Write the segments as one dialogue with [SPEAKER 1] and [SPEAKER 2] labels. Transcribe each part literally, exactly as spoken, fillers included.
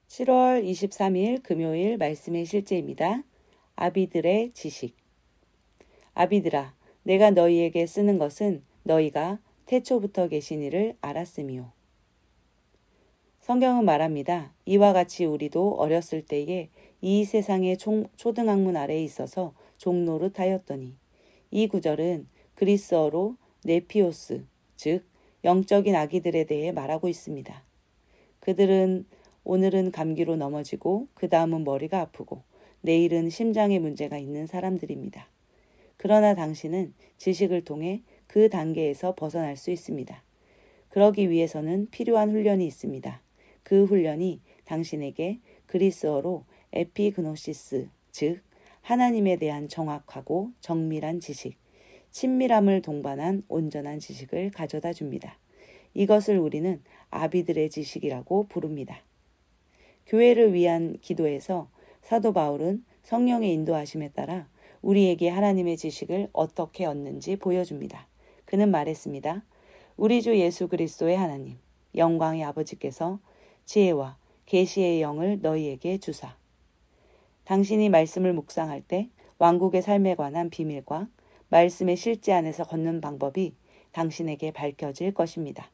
[SPEAKER 1] 칠월 이십삼일 금요일 말씀의 실제입니다. 아비들의 지식. 아비들아, 내가 너희에게 쓰는 것은 너희가 태초부터 계신 이를 알았음이요. 성경은 말합니다. 이와 같이 우리도 어렸을 때에 이 세상의 총, 초등학문 아래에 있어서 종노릇하였더니, 이 구절은 그리스어로 네피오스, 즉 영적인 아기들에 대해 말하고 있습니다. 그들은 오늘은 감기로 넘어지고 그 다음은 머리가 아프고 내일은 심장에 문제가 있는 사람들입니다. 그러나 당신은 지식을 통해 그 단계에서 벗어날 수 있습니다. 그러기 위해서는 필요한 훈련이 있습니다. 그 훈련이 당신에게 그리스어로 에피그노시스, 즉 하나님에 대한 정확하고 정밀한 지식, 친밀함을 동반한 온전한 지식을 가져다 줍니다. 이것을 우리는 아비들의 지식이라고 부릅니다. 교회를 위한 기도에서 사도 바울은 성령의 인도하심에 따라 우리에게 하나님의 지식을 어떻게 얻는지 보여줍니다. 그는 말했습니다. 우리 주 예수 그리스도의 하나님, 영광의 아버지께서 지혜와 계시의 영을 너희에게 주사. 당신이 말씀을 묵상할 때 왕국의 삶에 관한 비밀과 말씀의 실제 안에서 걷는 방법이 당신에게 밝혀질 것입니다.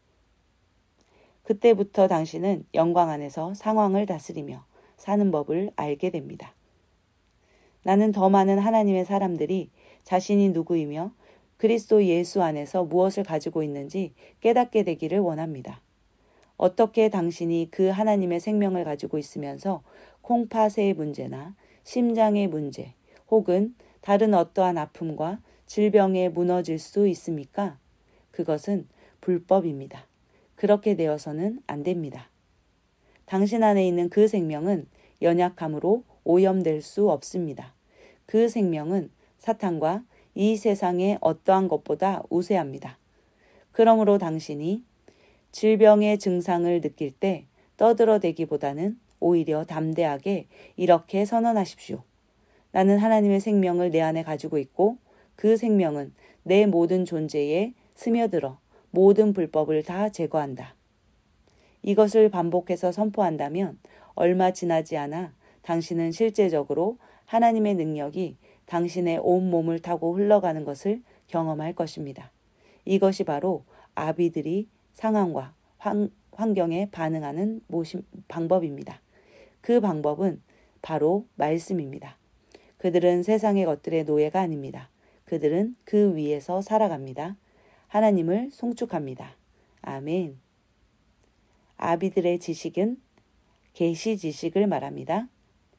[SPEAKER 1] 그때부터 당신은 영광 안에서 상황을 다스리며 사는 법을 알게 됩니다. 나는 더 많은 하나님의 사람들이 자신이 누구이며 그리스도 예수 안에서 무엇을 가지고 있는지 깨닫게 되기를 원합니다. 어떻게 당신이 그 하나님의 생명을 가지고 있으면서 콩팥의 문제나 심장의 문제 혹은 다른 어떠한 아픔과 질병에 무너질 수 있습니까? 그것은 불법입니다. 그렇게 되어서는 안 됩니다. 당신 안에 있는 그 생명은 연약함으로 오염될 수 없습니다. 그 생명은 사탄과 이 세상의 어떠한 것보다 우세합니다. 그러므로 당신이 질병의 증상을 느낄 때 떠들어대기보다는 오히려 담대하게 이렇게 선언하십시오. 나는 하나님의 생명을 내 안에 가지고 있고 그 생명은 내 모든 존재에 스며들어 모든 불법을 다 제거한다. 이것을 반복해서 선포한다면 얼마 지나지 않아 당신은 실제적으로 하나님의 능력이 당신의 온몸을 타고 흘러가는 것을 경험할 것입니다. 이것이 바로 아비들이 상황과 환, 환경에 반응하는 모심, 방법입니다. 그 방법은 바로 말씀입니다. 그들은 세상의 것들의 노예가 아닙니다. 그들은 그 위에서 살아갑니다. 하나님을 송축합니다. 아멘. 아비들의 지식은 계시 지식을 말합니다.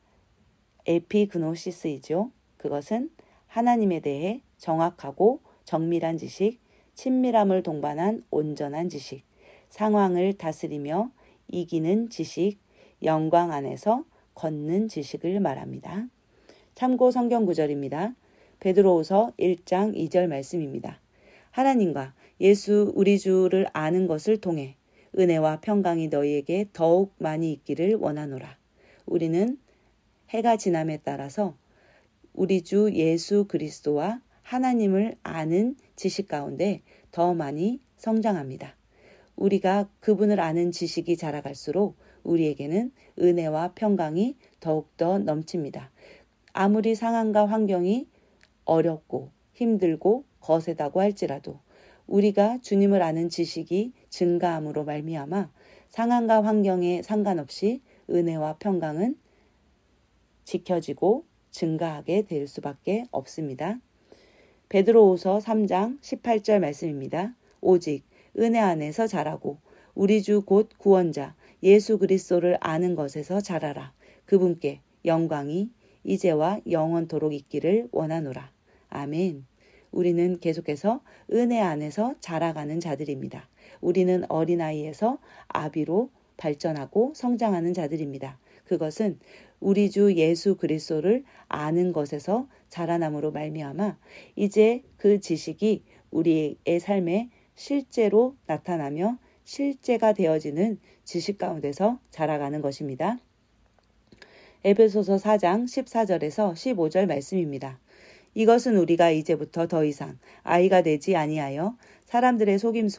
[SPEAKER 1] 에피그노시스이죠. 그것은 하나님에 대해 정확하고 정밀한 지식, 친밀함을 동반한 온전한 지식, 상황을 다스리며 이기는 지식, 영광 안에서 걷는 지식을 말합니다. 참고 성경 구절입니다. 베드로후서 일장 이절 말씀입니다. 하나님과 예수 우리 주를 아는 것을 통해 은혜와 평강이 너희에게 더욱 많이 있기를 원하노라. 우리는 해가 지남에 따라서 우리 주 예수 그리스도와 하나님을 아는 지식 가운데 더 많이 성장합니다. 우리가 그분을 아는 지식이 자라갈수록 우리에게는 은혜와 평강이 더욱더 넘칩니다. 아무리 상황과 환경이 어렵고 힘들고 거세다고 할지라도 우리가 주님을 아는 지식이 증가함으로 말미암아 상황과 환경에 상관없이 은혜와 평강은 지켜지고 증가하게 될 수밖에 없습니다. 베드로후서 삼장 십팔절 말씀입니다. 오직 은혜 안에서 자라고 우리 주 곧 구원자 예수 그리스도를 아는 것에서 자라라. 그분께 영광이 이제와 영원토록 있기를 원하노라. 아멘. 우리는 계속해서 은혜 안에서 자라가는 자들입니다. 우리는 어린아이에서 아비로 발전하고 성장하는 자들입니다. 그것은 우리 주 예수 그리스도를 아는 것에서 자라남으로 말미암아 이제 그 지식이 우리의 삶에 실제로 나타나며 실제가 되어지는 지식 가운데서 자라가는 것입니다. 에베소서 사장 십사절에서 십오절 말씀입니다. 이것은 우리가 이제부터 더 이상 아이가 되지 아니하여 사람들의 속임수와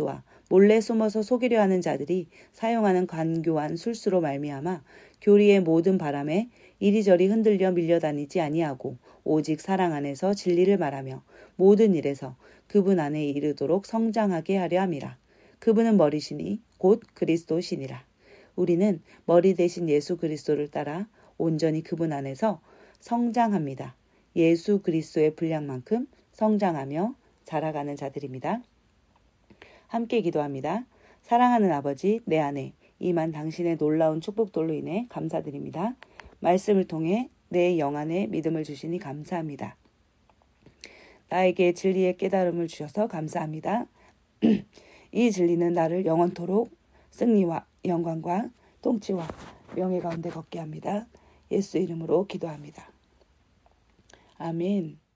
[SPEAKER 1] 몰래 숨어서 속이려 하는 자들이 사용하는 간교한 술수로 말미암아 교리의 모든 바람에 이리저리 흔들려 밀려다니지 아니하고 오직 사랑 안에서 진리를 말하며 모든 일에서 그분 안에 이르도록 성장하게 하려 함이라. 그분은 머리시니 곧 그리스도시니라. 우리는 머리 대신 예수 그리스도를 따라 온전히 그분 안에서 성장합니다. 예수 그리스도의 분량만큼 성장하며 자라가는 자들입니다. 함께 기도합니다. 사랑하는 아버지, 내 안에 임한 당신의 놀라운 축복들로 인해 감사드립니다. 말씀을 통해 내 영 안에 믿음을 주시니 감사합니다. 나에게 진리의 깨달음을 주셔서 감사합니다. 이 진리는 나를 영원토록 승리와 영광과 통치와 명예 가운데 걷게 합니다. 예수 이름으로 기도합니다. 아멘.